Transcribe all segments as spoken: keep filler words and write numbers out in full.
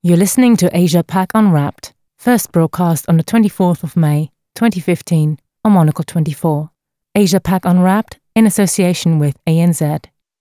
You're listening to Asia Pac Unwrapped, first broadcast on the twenty-fourth of May, twenty fifteen, on Monocle twenty-four. Asia Pac Unwrapped in association with A N Z.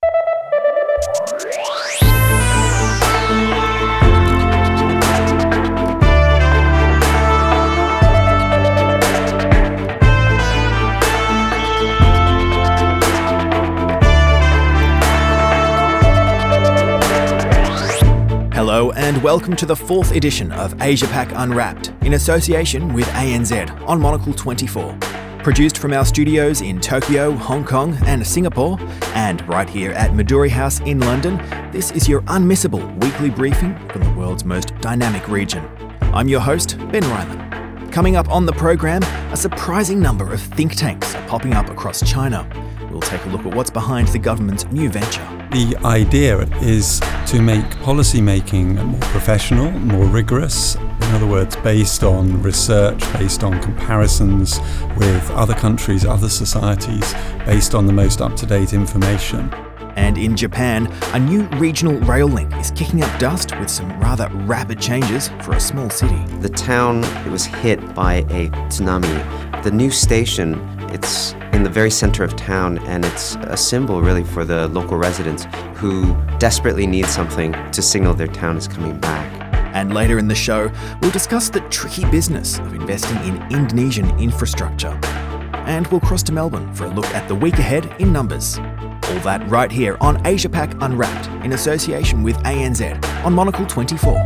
Hello and welcome to the fourth edition of Asia Pac Unwrapped in association with A N Z on Monocle twenty-four. Produced from our studios in Tokyo, Hong Kong and Singapore, and right here at Midori House in London, this is your unmissable weekly briefing from the world's most dynamic region. I'm your host, Ben Ryland. Coming up on the program, a surprising number of think tanks are popping up across China. We'll take a look at what's behind the government's new venture. The idea is to make policy making more professional, more rigorous. In other words, based on research, based on comparisons with other countries, other societies, based on the most up-to-date information. And in Japan, a new regional rail link is kicking up dust with some rather rapid changes for a small city. The town it was hit by a tsunami. The new station, it's in the very center of town, and it's a symbol really for the local residents who desperately need something to signal their town is coming back. And later in the show, we'll discuss the tricky business of investing in Indonesian infrastructure. And we'll cross to Melbourne for a look at the week ahead in numbers. All that right here on Asia Pac Unwrapped in association with A N Z on Monocle twenty-four.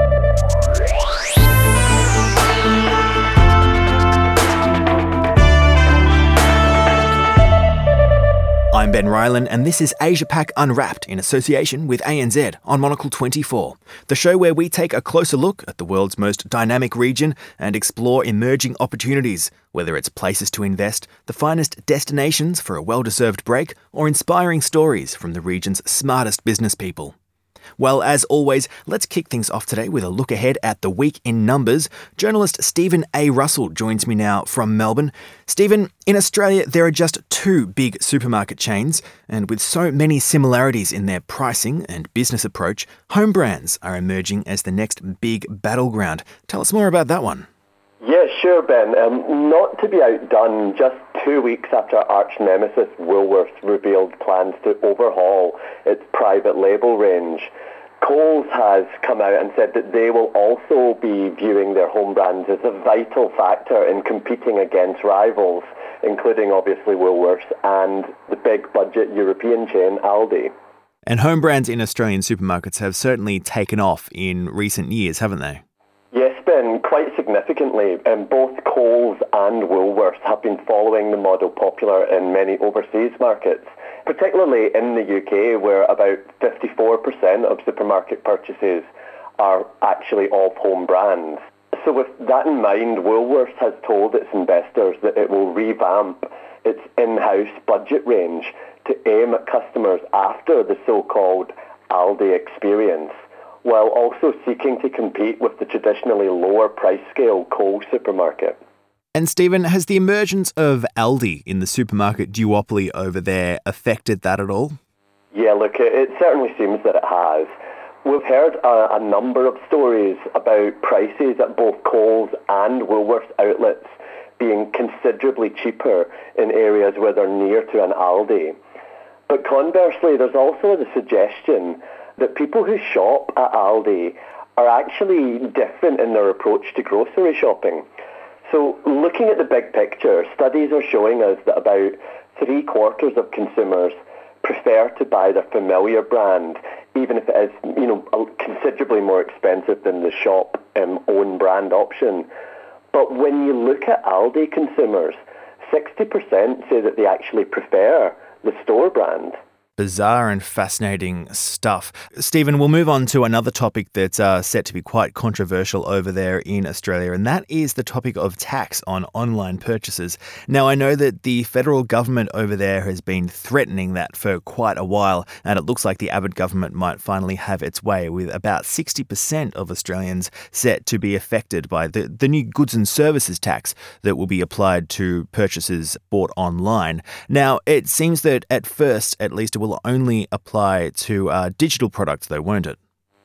I'm Ben Ryland, and this is Asia Pac Unwrapped in association with A N Z on Monocle twenty-four, the show where we take a closer look at the world's most dynamic region and explore emerging opportunities, whether it's places to invest, the finest destinations for a well-deserved break, or inspiring stories from the region's smartest business people. Well, as always, let's kick things off today with a look ahead at the week in numbers. Journalist Stephen A. Russell joins me now from Melbourne. Stephen, in Australia, there are just two big supermarket chains, and with so many similarities in their pricing and business approach, home brands are emerging as the next big battleground. Tell us more about that one. Yeah, sure, Ben. Um, not to be outdone, just two weeks after arch nemesis Woolworths revealed plans to overhaul its private label range, Coles has come out and said that they will also be viewing their home brands as a vital factor in competing against rivals, including obviously Woolworths and the big budget European chain Aldi. And home brands in Australian supermarkets have certainly taken off in recent years, haven't they? Yes, Ben, quite significantly. Um, both Coles and Woolworths have been following the model popular in many overseas markets, particularly in the U K, where about fifty-four percent of supermarket purchases are actually of home brands. So with that in mind, Woolworths has told its investors that it will revamp its in-house budget range to aim at customers after the so-called Aldi experience, while also seeking to compete with the traditionally lower price scale Coles supermarket. And Stephen, has the emergence of Aldi in the supermarket duopoly over there affected that at all? Yeah, look, it, it certainly seems that it has. We've heard a, a number of stories about prices at both Coles and Woolworths outlets being considerably cheaper in areas where they're near to an Aldi. But conversely, there's also the suggestion that people who shop at Aldi are actually different in their approach to grocery shopping. So looking at the big picture, studies are showing us that about three quarters of consumers prefer to buy their familiar brand, even if it is, you know, considerably more expensive than the shop um, own brand option. But when you look at Aldi consumers, sixty percent say that they actually prefer the store brand. Bizarre and fascinating stuff. Stephen, we'll move on to another topic that's uh, set to be quite controversial over there in Australia, and that is the topic of tax on online purchases. Now, I know that the federal government over there has been threatening that for quite a while, and it looks like the Abbott government might finally have its way, with about sixty percent of Australians set to be affected by the, the new goods and services tax that will be applied to purchases bought online. Now, it seems that at first, at least, it will only apply to uh, digital products, though, won't it? Yeah,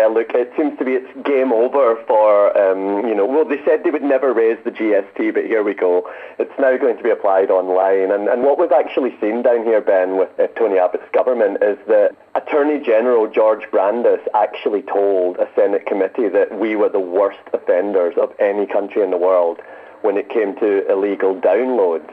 Yeah, look, it seems to be it's game over for, um, you know, well, they said they would never raise the G S T, but here we go. It's now going to be applied online. And, and what we've actually seen down here, Ben, with uh, Tony Abbott's government is that Attorney General George Brandis actually told a Senate committee that we were the worst offenders of any country in the world when it came to illegal downloads.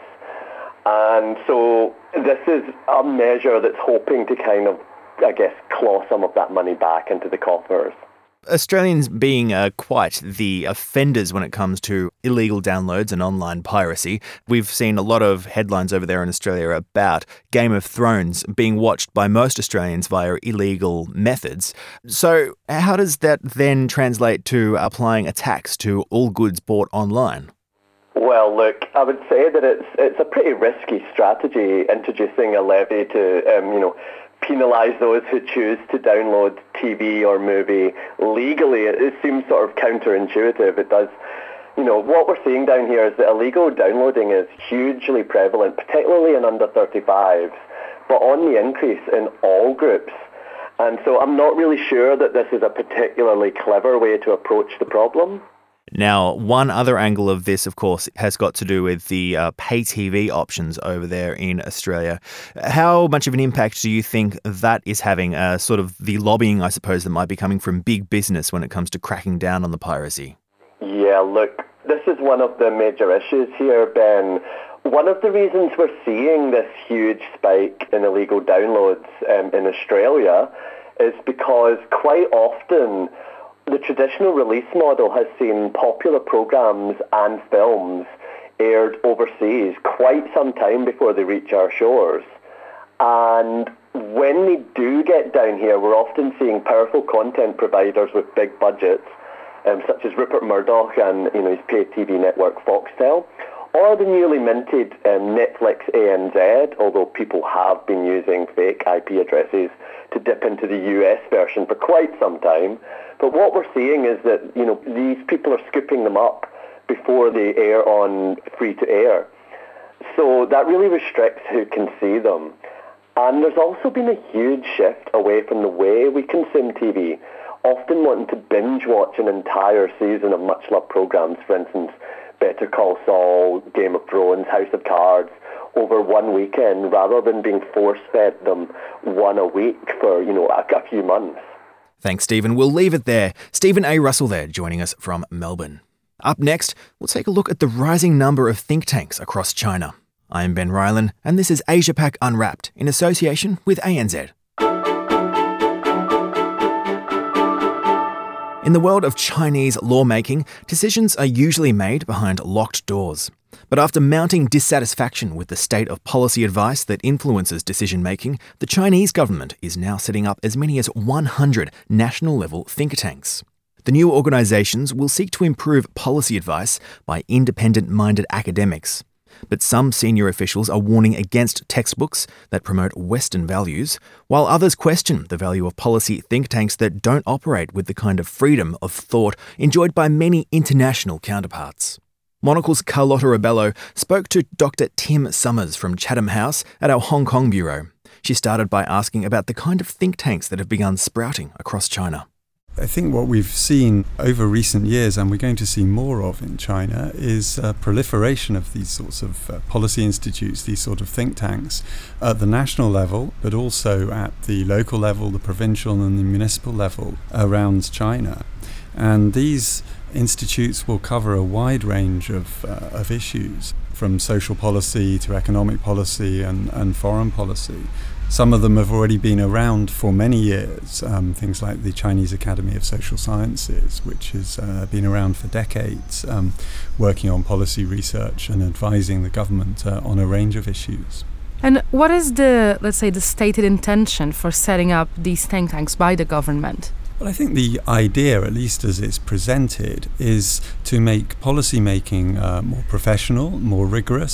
And so this is a measure that's hoping to kind of, I guess, claw some of that money back into the coffers. Australians being uh, quite the offenders when it comes to illegal downloads and online piracy. We've seen a lot of headlines over there in Australia about Game of Thrones being watched by most Australians via illegal methods. So how does that then translate to applying a tax to all goods bought online? Well, look, I would say that it's it's a pretty risky strategy introducing a levy to, um, you know, penalise those who choose to download T V or movie legally. It, it seems sort of counterintuitive. It does, you know, what we're seeing down here is that illegal downloading is hugely prevalent, particularly in under thirty-fives, but on the increase in all groups. And so I'm not really sure that this is a particularly clever way to approach the problem. Now, one other angle of this, of course, has got to do with the uh, pay T V options over there in Australia. How much of an impact do you think that is having, uh, sort of the lobbying, I suppose, that might be coming from big business when it comes to cracking down on the piracy? Yeah, look, this is one of the major issues here, Ben. One of the reasons we're seeing this huge spike in illegal downloads um, in Australia is because quite often the traditional release model has seen popular programs and films aired overseas quite some time before they reach our shores. And when they do get down here, we're often seeing powerful content providers with big budgets, um, such as Rupert Murdoch and you know his paid T V network Foxtel, or the newly minted um, Netflix A N Z, although people have been using fake I P addresses to dip into the U S version for quite some time. But what we're seeing is that, you know, these people are scooping them up before they air on free-to-air. So that really restricts who can see them. And there's also been a huge shift away from the way we consume T V, often wanting to binge-watch an entire season of much-loved programs, for instance, Better Call Saul, Game of Thrones, House of Cards, over one weekend, rather than being force-fed them one a week for, you know, a, a few months. Thanks, Stephen. We'll leave it there. Stephen A. Russell there, joining us from Melbourne. Up next, we'll take a look at the rising number of think tanks across China. I'm Ben Ryland, and this is Asia Pac Unwrapped in association with A N Z. In the world of Chinese lawmaking, decisions are usually made behind locked doors. But after mounting dissatisfaction with the state of policy advice that influences decision-making, the Chinese government is now setting up as many as one hundred national-level think tanks. The new organisations will seek to improve policy advice by independent-minded academics. But some senior officials are warning against textbooks that promote Western values, while others question the value of policy think tanks that don't operate with the kind of freedom of thought enjoyed by many international counterparts. Monocle's Carlotta Rebello spoke to Doctor Tim Summers from Chatham House at our Hong Kong bureau. She started by asking about the kind of think tanks that have begun sprouting across China. I think what we've seen over recent years, and we're going to see more of in China, is a proliferation of these sorts of uh, policy institutes, these sort of think tanks at the national level, but also at the local level, the provincial and the municipal level around China. And these institutes will cover a wide range of, uh, of issues, from social policy to economic policy and, and foreign policy. Some of them have already been around for many years, um, things like the Chinese Academy of Social Sciences, which has uh, been around for decades, um, working on policy research and advising the government uh, on a range of issues. And what is the, let's say, the stated intention for setting up these think tanks by the government? Well, I think the idea, at least as it's presented, is to make policy making uh, more professional, more rigorous,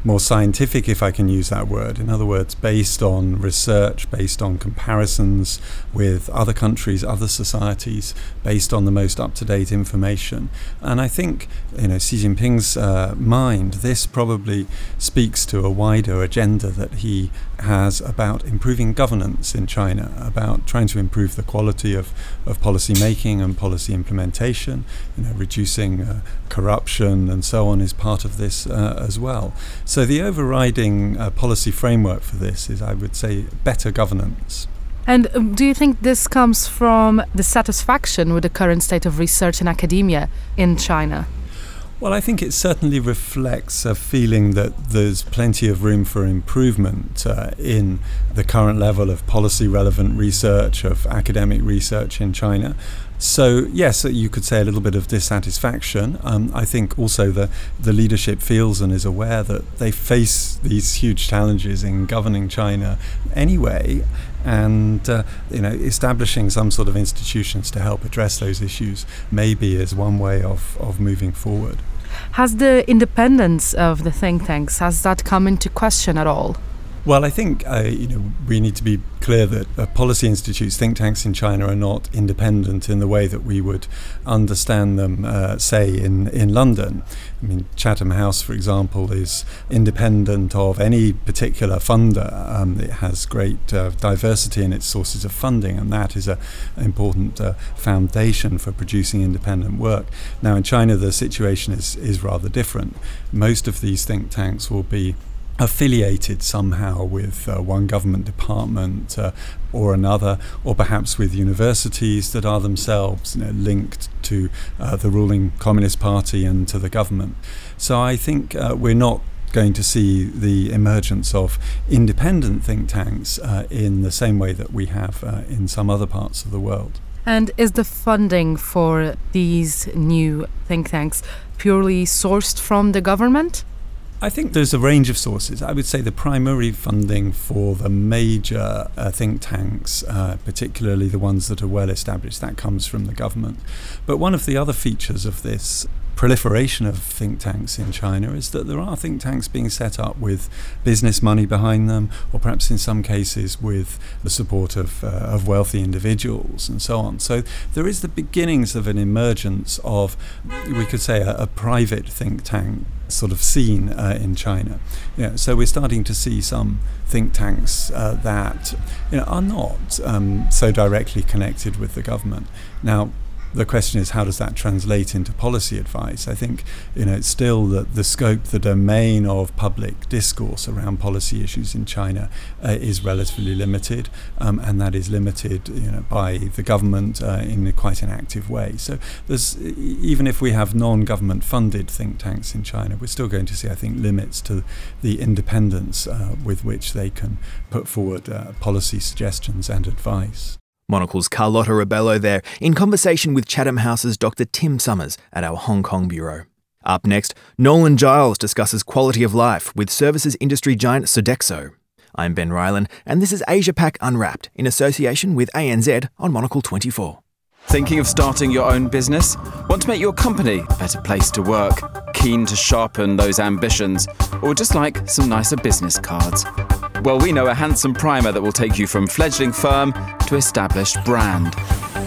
more scientific, if I can use that word. In other words, based on research, based on comparisons with other countries, other societies, based on the most up-to-date information. And I think, you know, Xi Jinping's uh, mind, this probably speaks to a wider agenda that he has about improving governance in China, about trying to improve the quality of, of policy making and policy implementation, you know, reducing uh, corruption and so on is part of this uh, as well. So the overriding uh, policy framework for this is, I would say, better governance. And um, do you think this comes from the satisfaction with the current state of research and academia in China? Well, I think it certainly reflects a feeling that there's plenty of room for improvement uh, in the current level of policy-relevant research, of academic research in China. So, yes, you could say a little bit of dissatisfaction. Um, I think also the, the leadership feels and is aware that they face these huge challenges in governing China anyway, and uh, you know, establishing some sort of institutions to help address those issues maybe is one way of, of moving forward. Has the independence of the think tanks, has that come into question at all? Well, I think uh, you know, we need to be clear that uh, policy institutes, think tanks in China are not independent in the way that we would understand them, uh, say, in, in London. I mean, Chatham House, for example, is independent of any particular funder. Um, it has great uh, diversity in its sources of funding, and that is a, an important uh, foundation for producing independent work. Now, in China, the situation is, is rather different. Most of these think tanks will be affiliated somehow with uh, one government department uh, or another, or perhaps with universities that are themselves, you know, linked to uh, the ruling Communist Party and to the government. So I think uh, we're not going to see the emergence of independent think tanks uh, in the same way that we have uh, in some other parts of the world. And is the funding for these new think tanks purely sourced from the government? I think there's a range of sources. I would say the primary funding for the major uh, think tanks, uh, particularly the ones that are well established, that comes from the government. But one of the other features of this proliferation of think tanks in China is that there are think tanks being set up with business money behind them, or perhaps in some cases with the support of, uh, of wealthy individuals and so on. So there is the beginnings of an emergence of, we could say, a, a private think tank sort of scene uh, in China. Yeah, so we're starting to see some think tanks uh, that, you know, are not um, so directly connected with the government. Now, the question is, how does that translate into policy advice? I think, you know, it's still the, the scope, the domain of public discourse around policy issues in China uh, is relatively limited, um, and that is limited, you know, by the government uh, in a quite an active way. So there's, even if we have non-government funded think tanks in China, we're still going to see, I think, limits to the independence uh, with which they can put forward uh, policy suggestions and advice. Monocle's Carlotta Rebello there, in conversation with Chatham House's Doctor Tim Summers at our Hong Kong bureau. Up next, Nolan Giles discusses quality of life with services industry giant Sodexo. I'm Ben Ryland, and this is Asia Pac Unwrapped in association with A N Z on Monocle twenty-four. Thinking of starting your own business? Want to make your company a better place to work? Keen to sharpen those ambitions? Or just like some nicer business cards? Well, we know a handsome primer that will take you from fledgling firm to established brand.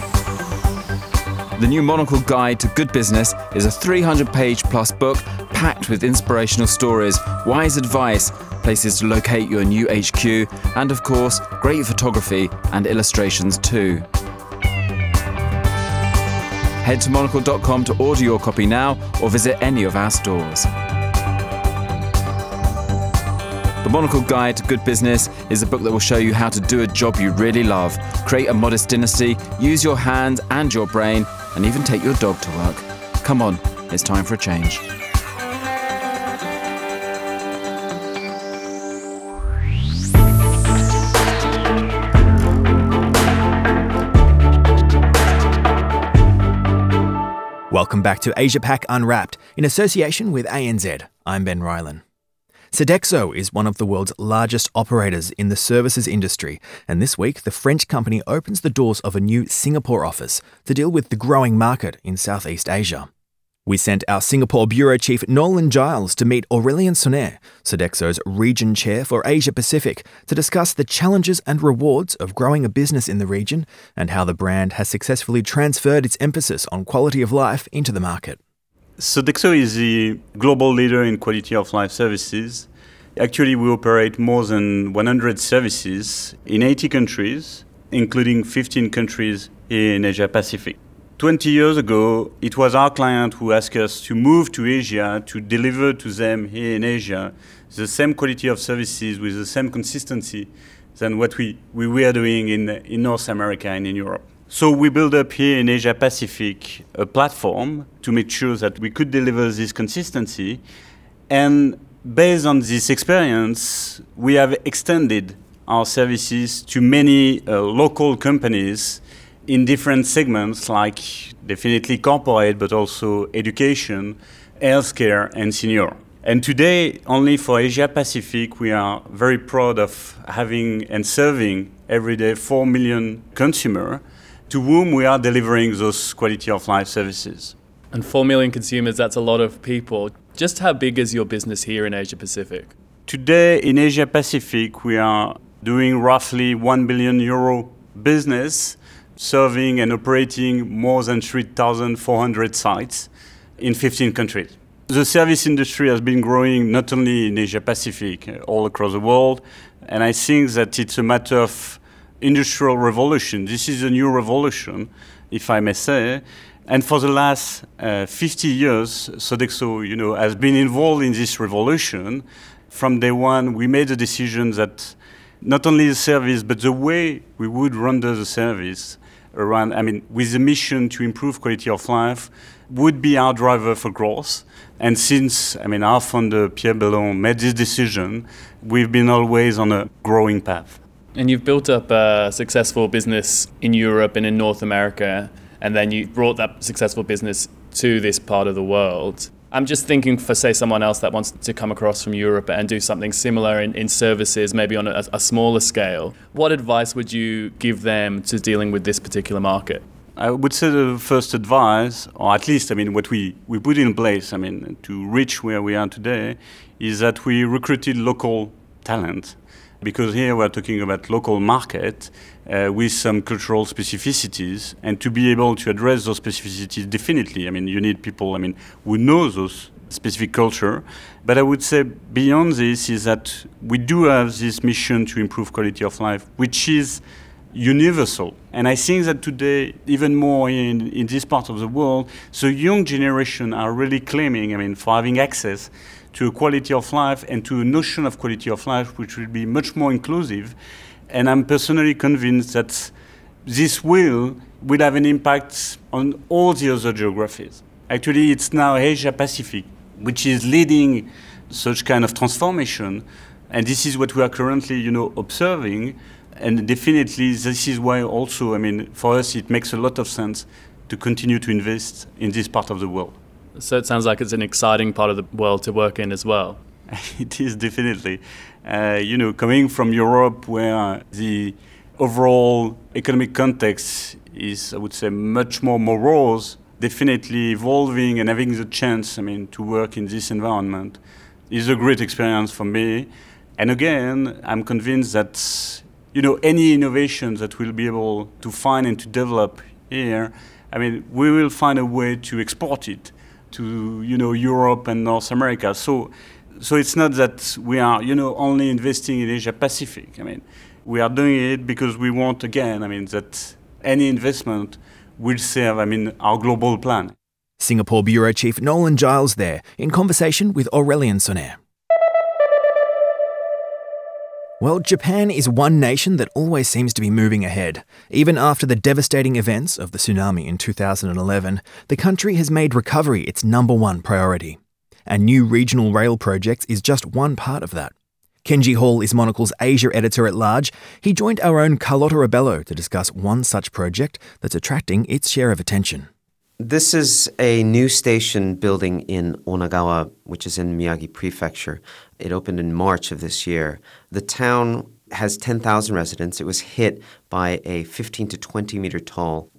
The new Monocle Guide to Good Business is a three hundred page plus book packed with inspirational stories, wise advice, places to locate your new H Q, and of course, great photography and illustrations too. Head to monocle dot com to order your copy now or visit any of our stores. The Monocle Guide to Good Business is a book that will show you how to do a job you really love, create a modest dynasty, use your hands and your brain, and even take your dog to work. Come on, it's time for a change. Welcome back to Asia Pac Unwrapped in association with A N Z. I'm Ben Ryland. Sodexo is one of the world's largest operators in the services industry, and this week the French company opens the doors of a new Singapore office to deal with the growing market in Southeast Asia. We sent our Singapore Bureau Chief Nolan Giles to meet Aurélien Soner, Sodexo's region chair for Asia Pacific, to discuss the challenges and rewards of growing a business in the region and how the brand has successfully transferred its emphasis on quality of life into the market. Sodexo is the global leader in quality of life services. Actually, we operate more than one hundred services in eighty countries, including fifteen countries in Asia Pacific. twenty years ago, it was our client who asked us to move to Asia to deliver to them here in Asia the same quality of services with the same consistency than what we, we were doing in, in North America and in Europe. So we built up here in Asia Pacific a platform to make sure that we could deliver this consistency. And based on this experience, we have extended our services to many uh, local companies in different segments, like definitely corporate, but also education, healthcare, and senior. And today, only for Asia Pacific, we are very proud of having and serving every day four million consumers to whom we are delivering those quality of life services. And four million consumers, that's a lot of people. Just how big is your business here in Asia Pacific? Today, in Asia Pacific, we are doing roughly one billion euro business, serving and operating more than three thousand four hundred sites in fifteen countries. The service industry has been growing not only in Asia Pacific, all across the world, and I think that it's a matter of industrial revolution. This is a new revolution, if I may say, and for the last uh, fifty years, Sodexo, you know, has been involved in this revolution. From day one, we made the decision that not only the service, but the way we would render the service around, I mean, with the mission to improve quality of life, would be our driver for growth. And since, I mean, our founder, Pierre Bellon, made this decision, we've been always on a growing path. And you've built up a successful business in Europe and in North America, and then you brought that successful business to this part of the world. I'm just thinking for, say, someone else that wants to come across from Europe and do something similar in, in services, maybe on a, a smaller scale. What advice would you give them to dealing with this particular market? I would say the first advice, or at least, I mean, what we, we put in place, I mean, to reach where we are today, is that we recruited local talent. Because here we're talking about local market uh, with some cultural specificities, and to be able to address those specificities, definitely, I mean, you need people, I mean, who know those specific culture. But I would say beyond this is that we do have this mission to improve quality of life, which is universal. And I think that today, even more in, in this part of the world, the young generation are really claiming, I mean, for having access to a quality of life and to a notion of quality of life which will be much more inclusive. And I'm personally convinced that this will, will have an impact on all the other geographies. Actually, it's now Asia Pacific which is leading such kind of transformation. And this is what we are currently, you know, observing. And definitely this is why also, I mean, for us it makes a lot of sense to continue to invest in this part of the world. So it sounds like it's an exciting part of the world to work in as well. It is definitely. Uh, you know, coming from Europe where the overall economic context is, I would say, much more morose, definitely evolving and having the chance, I mean, to work in this environment is a great experience for me. And again, I'm convinced that, you know, any innovation that we'll be able to find and to develop here, I mean, we will find a way to export it to, you know, Europe and North America. So, so it's not that we are, you know, only investing in Asia Pacific. I mean, we are doing it because we want, again, I mean, that any investment will serve, I mean, our global plan. Singapore Bureau Chief Nolan Giles there, in conversation with Aurélien Soner. Well, Japan is one nation that always seems to be moving ahead. Even after the devastating events of the tsunami in two thousand eleven, the country has made recovery its number one priority. And new regional rail projects is just one part of that. Kenji Hall is Monocle's Asia editor-at-large. He joined our own Carlotta Rebello to discuss one such project that's attracting its share of attention. This is a new station building in Onagawa, which is in Miyagi Prefecture. It opened in March of this year. The town has ten thousand residents. It was hit by a fifteen to twenty meter tall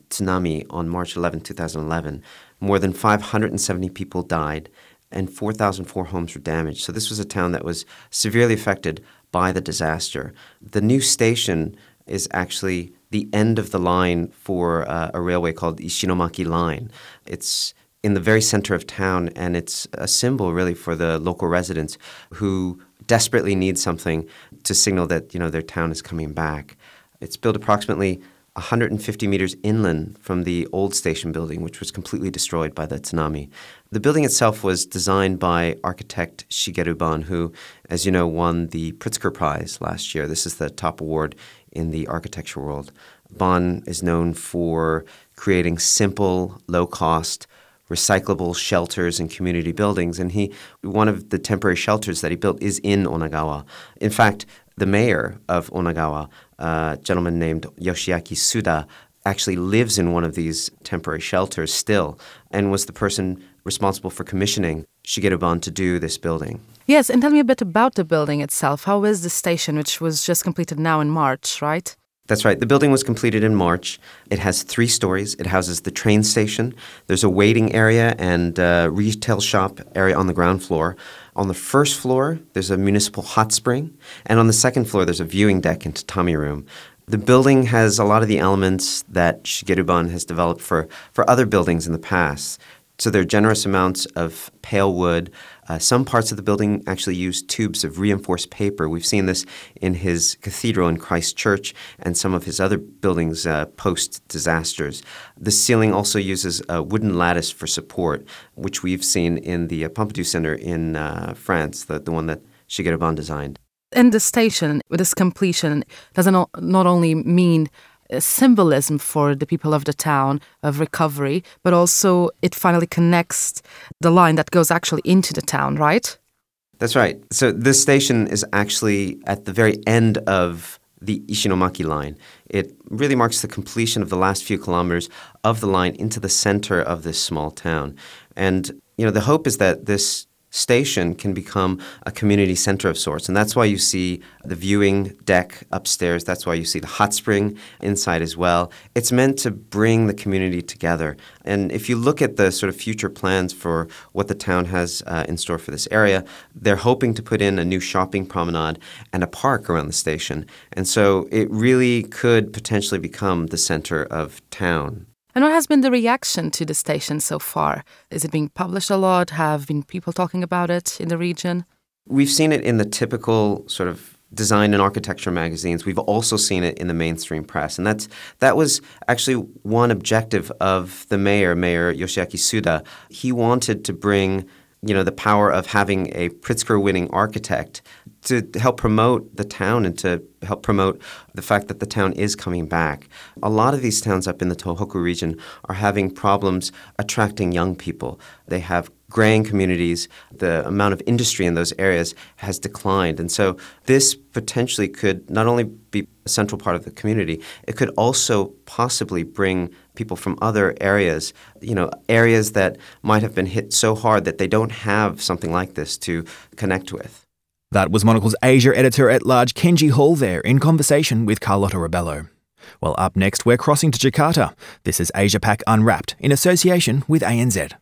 tsunami on March eleventh, twenty eleven. More than five hundred seventy people died and four thousand four homes were damaged. So this was a town that was severely affected by the disaster. The new station is actually the end of the line for uh, a railway called Ishinomaki Line. It's in the very center of town, and it's a symbol really for the local residents who desperately need something to signal that, you know, their town is coming back. It's built approximately one hundred fifty meters inland from the old station building, which was completely destroyed by the tsunami. The building itself was designed by architect Shigeru Ban, who, as you know, won the Pritzker Prize last year. This is the top award in the architecture world. Ban is known for creating simple, low-cost, recyclable shelters and community buildings, and he one of the temporary shelters that he built is in Onagawa. In fact, the mayor of Onagawa, a gentleman named Yoshiaki Suda, actually lives in one of these temporary shelters still and was the person responsible for commissioning Shigeru Ban to do this building. Yes, and tell me a bit about the building itself. How is the station, which was just completed now in March, right? That's right. The building was completed in March. It has three stories. It houses the train station. There's a waiting area and a retail shop area on the ground floor. On the first floor, there's a municipal hot spring. And on the second floor, there's a viewing deck and tatami room. The building has a lot of the elements that Shigeru Ban has developed for, for other buildings in the past. So there are generous amounts of pale wood. Uh, some parts of the building actually use tubes of reinforced paper. We've seen this in his cathedral in Christchurch and some of his other buildings uh, post-disasters. The ceiling also uses a wooden lattice for support, which we've seen in the uh, Pompidou Center in uh, France, the, the one that Shigeru Ban designed. And the station, with its completion, doesn't not only mean symbolism for the people of the town of recovery, but also it finally connects the line that goes actually into the town, right? That's right. So this station is actually at the very end of the Ishinomaki line. It really marks the completion of the last few kilometers of the line into the center of this small town. And, you know, the hope is that this station can become a community center of sorts. And that's why you see the viewing deck upstairs. That's why you see the hot spring inside as well. It's meant to bring the community together. And if you look at the sort of future plans for what the town has uh, in store for this area, they're hoping to put in a new shopping promenade and a park around the station. And so it really could potentially become the center of town. And what has been the reaction to the station so far? Is it being published a lot? Have been people talking about it in the region? We've seen it in the typical sort of design and architecture magazines. We've also seen it in the mainstream press. And that's that was actually one objective of the mayor, Mayor Yoshiaki Suda. He wanted to bring, you know, the power of having a Pritzker-winning architect to help promote the town and to help promote the fact that the town is coming back. A lot of these towns up in the Tohoku region are having problems attracting young people. They have graying communities. The amount of industry in those areas has declined. And so this potentially could not only be a central part of the community, it could also possibly bring people from other areas, you know, areas that might have been hit so hard that they don't have something like this to connect with. That was Monocle's Asia editor-at-large Kenji Hall there in conversation with Carlotta Rebello. Well, up next, we're crossing to Jakarta. This is Asia Pac Unwrapped in association with A N Z.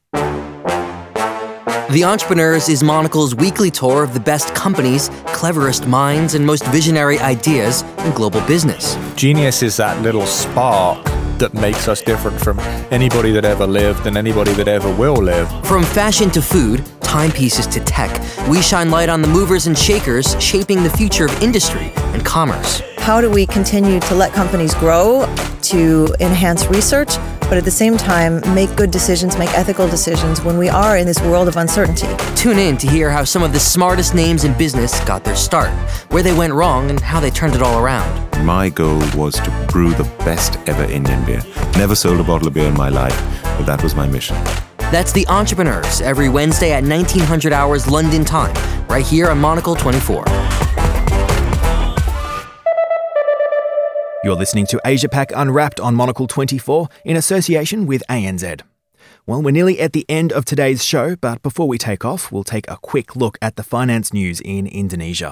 The Entrepreneurs is Monocle's weekly tour of the best companies, cleverest minds, and most visionary ideas in global business. Genius is that little spark that makes us different from anybody that ever lived and anybody that ever will live. From fashion to food, timepieces to tech, we shine light on the movers and shakers shaping the future of industry and commerce. How do we continue to let companies grow, to enhance research, but at the same time make good decisions, make ethical decisions when we are in this world of uncertainty? Tune in to hear how some of the smartest names in business got their start, where they went wrong, and how they turned it all around. My goal was to brew the best ever Indian beer. Never sold a bottle of beer in my life, but that was my mission. That's The Entrepreneurs, every Wednesday at nineteen hundred hours London time, right here on Monocle twenty-four. You're listening to Asia Pac Unwrapped on Monocle twenty-four in association with A N Z. Well, we're nearly at the end of today's show, but before we take off, we'll take a quick look at the finance news in Indonesia.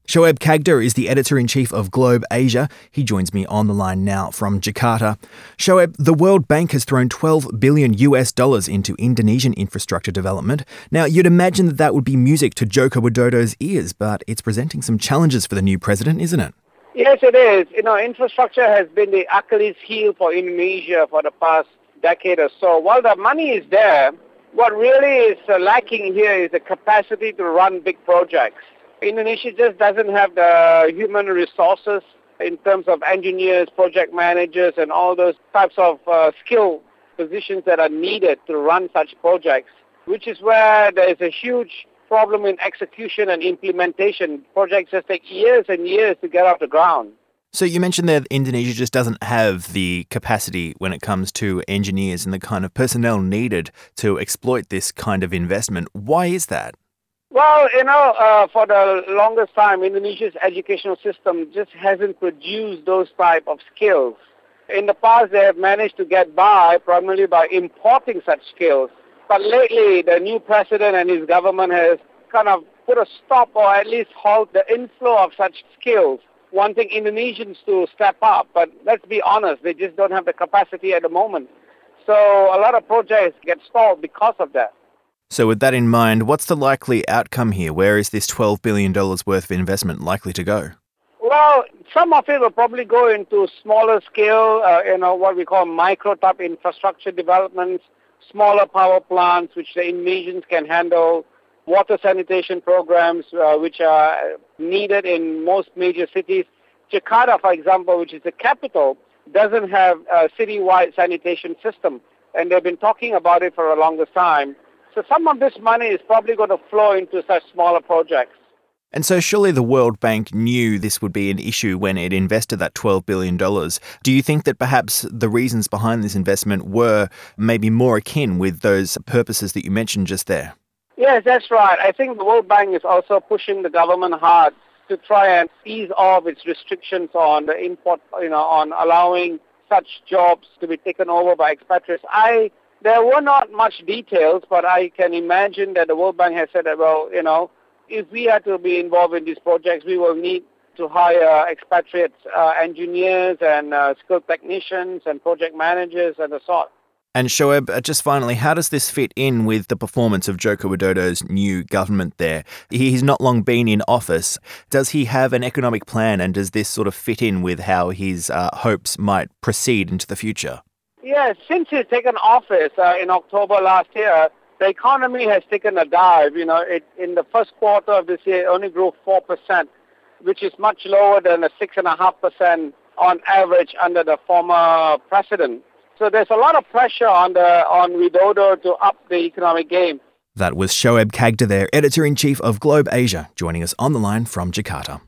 Shoaib Khagda is the editor-in-chief of Globe Asia. He joins me on the line now from Jakarta. Shoaib, the World Bank has thrown twelve billion U S dollars into Indonesian infrastructure development. Now, you'd imagine that that would be music to Joko Widodo's ears, but it's presenting some challenges for the new president, isn't it? Yes, it is. You know, infrastructure has been the Achilles heel for Indonesia for the past decade or so. While the money is there, what really is uh, lacking here is the capacity to run big projects. Indonesia just doesn't have the human resources in terms of engineers, project managers, and all those types of uh, skill positions that are needed to run such projects, which is where there is a huge problem in execution and implementation. Projects just take years and years to get off the ground. So you mentioned that Indonesia just doesn't have the capacity when it comes to engineers and the kind of personnel needed to exploit this kind of investment. Why is that? Well, you know, uh, for the longest time, Indonesia's educational system just hasn't produced those type of skills. In the past, they have managed to get by primarily by importing such skills. But lately, the new president and his government has kind of put a stop or at least halt the inflow of such skills, wanting Indonesians to step up. But let's be honest, they just don't have the capacity at the moment. So a lot of projects get stalled because of that. So with that in mind, what's the likely outcome here? Where is this twelve billion dollars worth of investment likely to go? Well, some of it will probably go into smaller scale, uh, you know, what we call micro-type infrastructure developments, smaller power plants, which the Indonesians can handle, water sanitation programs, uh, which are needed in most major cities. Jakarta, for example, which is the capital, doesn't have a citywide sanitation system, and they've been talking about it for a longer time. So some of this money is probably going to flow into such smaller projects. And so surely the World Bank knew this would be an issue when it invested that twelve billion dollars. Do you think that perhaps the reasons behind this investment were maybe more akin with those purposes that you mentioned just there? Yes, that's right. I think the World Bank is also pushing the government hard to try and ease off its restrictions on the import, you know, on allowing such jobs to be taken over by expatriates. I There were not much details, but I can imagine that the World Bank has said that, well, you know, if we are to be involved in these projects, we will need to hire expatriate uh, engineers and uh, skilled technicians and project managers and the sort. And Shoaib, just finally, how does this fit in with the performance of Joko Widodo's new government there? He's not long been in office. Does he have an economic plan, and does this sort of fit in with how his uh, hopes might proceed into the future? Yes, since he's taken office uh, in October last year, the economy has taken a dive. You know, it, in the first quarter of this year, it only grew four percent, which is much lower than the six point five percent on average under the former president. So there's a lot of pressure on the on Widodo to up the economic game. That was Shoaib Khagda there, editor-in-chief of Globe Asia, joining us on the line from Jakarta.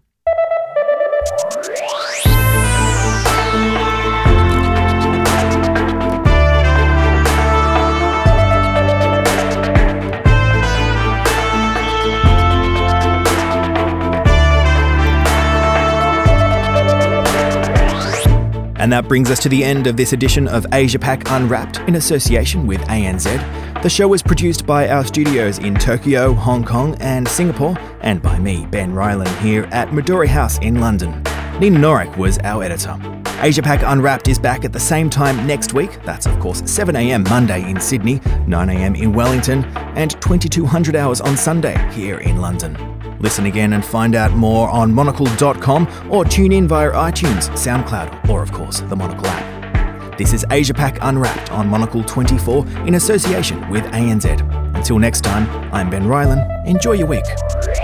And that brings us to the end of this edition of Asia Pac Unwrapped in association with A N Z. The show was produced by our studios in Tokyo, Hong Kong and Singapore, and by me, Ben Ryland, here at Midori House in London. Nina Norek was our editor. Asia Pac Unwrapped is back at the same time next week. That's of course seven a.m. Monday in Sydney, nine a.m. in Wellington, and twenty-two hundred hours on Sunday here in London. Listen again and find out more on monocle dot com or tune in via iTunes, SoundCloud, or of course the Monocle app. This is Asia Pac Unwrapped on Monocle twenty-four in association with A N Z. Until next time, I'm Ben Ryland. Enjoy your week.